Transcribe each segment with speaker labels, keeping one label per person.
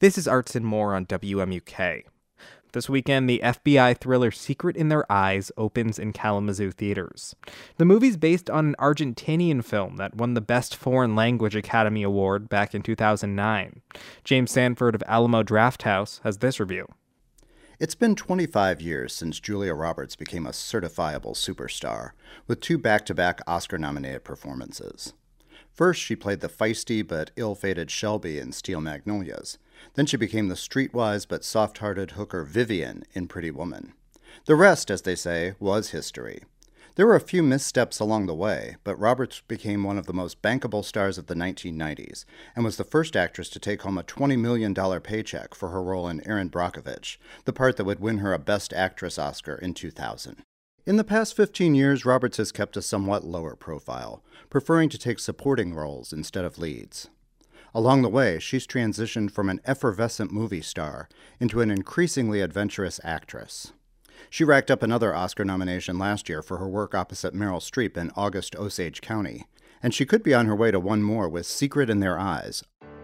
Speaker 1: This is Arts and More on WMUK. This weekend, the FBI thriller Secret in Their Eyes opens in Kalamazoo theaters. The movie's based on an Argentinian film that won the Best Foreign Language Academy Award back in 2009. James Sanford of Alamo Drafthouse has this review.
Speaker 2: It's been 25 years since Julia Roberts became a certifiable superstar, with 2 back-to-back Oscar-nominated performances. First, she played the feisty but ill-fated Shelby in Steel Magnolias. Then she became the streetwise but soft-hearted hooker Vivian in Pretty Woman. The rest, as they say, was history. There were a few missteps along the way, but Roberts became one of the most bankable stars of the 1990s and was the first actress to take home a $20 million paycheck for her role in Erin Brockovich, the part that would win her a Best Actress Oscar in 2000. In the past 15 years, Roberts has kept a somewhat lower profile, preferring to take supporting roles instead of leads. Along the way, she's transitioned from an effervescent movie star into an increasingly adventurous actress. She racked up another Oscar nomination last year for her work opposite Meryl Streep in August Osage County, and she could be on her way to one more with Secret in Their Eyes.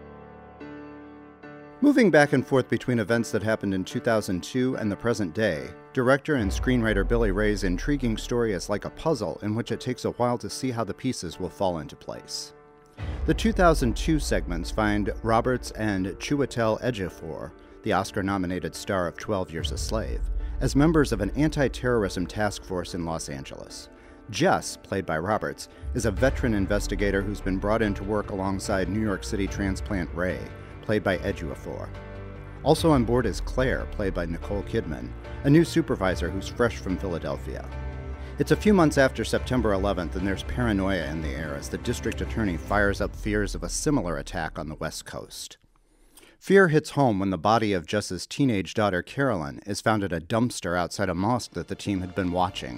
Speaker 2: Moving back and forth between events that happened in 2002 and the present day, director and screenwriter Billy Ray's intriguing story is like a puzzle in which it takes a while to see how the pieces will fall into place. The 2002 segments find Roberts and Chiwetel Ejiofor, the Oscar-nominated star of 12 Years a Slave, as members of an anti-terrorism task force in Los Angeles. Jess, played by Roberts, is a veteran investigator who's been brought in to work alongside New York City transplant Ray, played by Ejiofor. Also on board is Claire, played by Nicole Kidman, a new supervisor who's fresh from Philadelphia. It's a few months after September 11th, and there's paranoia in the air as the district attorney fires up fears of a similar attack on the West Coast. Fear hits home when the body of Jess's teenage daughter, Carolyn, is found at a dumpster outside a mosque that the team had been watching.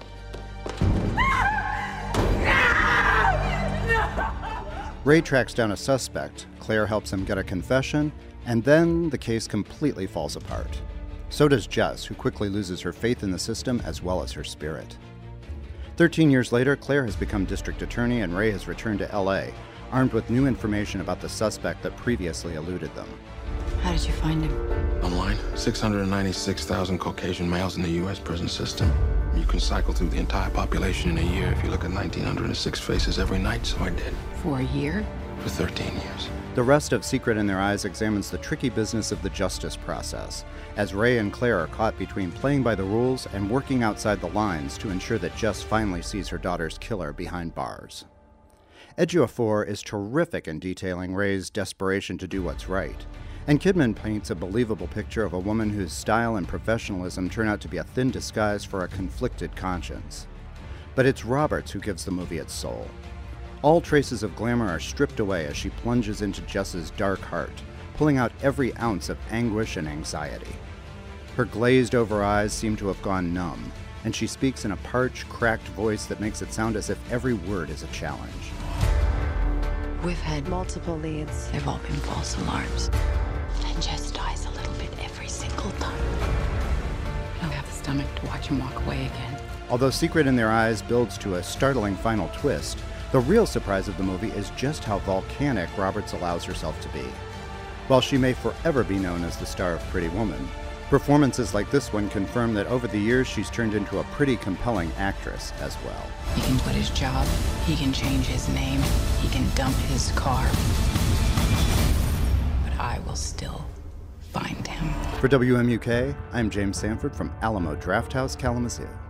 Speaker 2: Ray tracks down a suspect, Claire helps him get a confession, and then the case completely falls apart. So does Jess, who quickly loses her faith in the system as well as her spirit. 13 years later, Claire has become district attorney and Ray has returned to L.A., armed with new information about the suspect that previously eluded them.
Speaker 3: How did you find him?
Speaker 4: Online, 696,000 Caucasian males in the U.S. prison system. You can cycle through the entire population in a year if you look at 1,906 faces every night, so I did.
Speaker 3: For a year?
Speaker 4: For 13 years.
Speaker 2: The rest of Secret in Their Eyes examines the tricky business of the justice process, as Ray and Claire are caught between playing by the rules and working outside the lines to ensure that Jess finally sees her daughter's killer behind bars. Ejiofor is terrific in detailing Ray's desperation to do what's right, and Kidman paints a believable picture of a woman whose style and professionalism turn out to be a thin disguise for a conflicted conscience. But it's Roberts who gives the movie its soul. All traces of glamour are stripped away as she plunges into Jess's dark heart, pulling out every ounce of anguish and anxiety. Her glazed-over eyes seem to have gone numb, and she speaks in a parched, cracked voice that makes it sound as if every word is a challenge.
Speaker 3: We've had multiple leads. They've all been false alarms. And Jess dies a little bit every single time. I don't have the stomach to watch him walk away again.
Speaker 2: Although Secret in Their Eyes builds to a startling final twist, the real surprise of the movie is just how volcanic Roberts allows herself to be. While she may forever be known as the star of Pretty Woman, performances like this one confirm that over the years she's turned into a pretty compelling actress as well.
Speaker 3: He can quit his job, he can change his name, he can dump his car. But I will still find him.
Speaker 2: For WMUK, I'm James Sanford from Alamo Drafthouse, Kalamazoo.